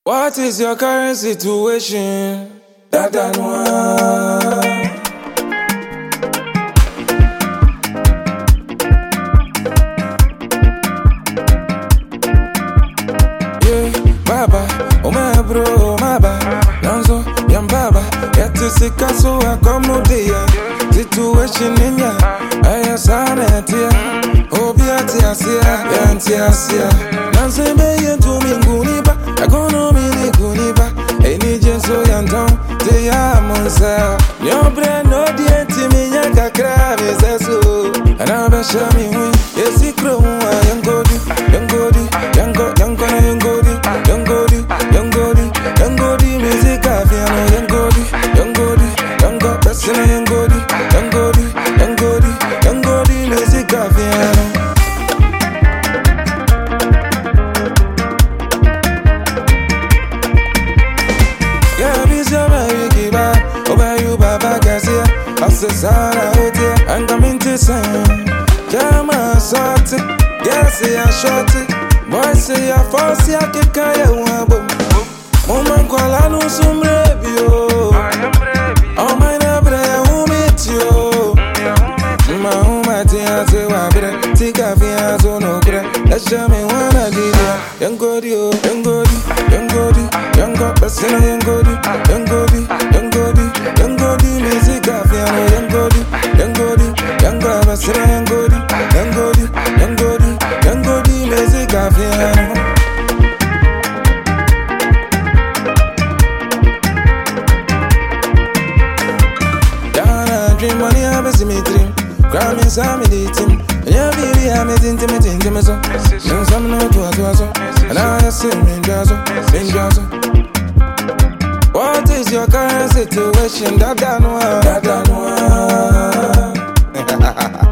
What is your current situation? Dada Noir. Yeah, Baba, oh my bro, my baba. Nanzo, yam Baba. Get to see Casso, I come no day. Situation in ya. I am here. Oh, be at Yasia, Yantia. Nancy, be to me, Guniba. I go no me, Guniba. Any gen so young, they are Monsa. Your brain, no dear Timmy, Yaka crab is a so. And I'll be show me win. Yes, he grow, young Godi, young Godi, young Godi, young Godi, young Godi, young Godi, music, young Godi, young Godi, young God, that's in a young Godi, young Godi, young Godi, young Godi, music, piano. Sara hotel, and come into sand. Jama sorty, yes, I short it. Boy, say I force ya kick a wabo. Woman, call I know some review. Oh, my never who meet you. My home, I say, Wabre, take a fiance, no crack. Let's show me one idea. Young Godi, young Godi, young Godi, young God, that's in a young Godi, young Godi, young Godi, young Godi, music, piano, young Godi, young Godi, young God, that's in a young Godi, young Godi, young Godi, young Godi, music, piano. Down dream money, I have a dream. Crime is a meditating. Yeah, baby, I'm intimate, so. And some know to us, and I say, Ninjazo. What is your current situation? Dada Noir.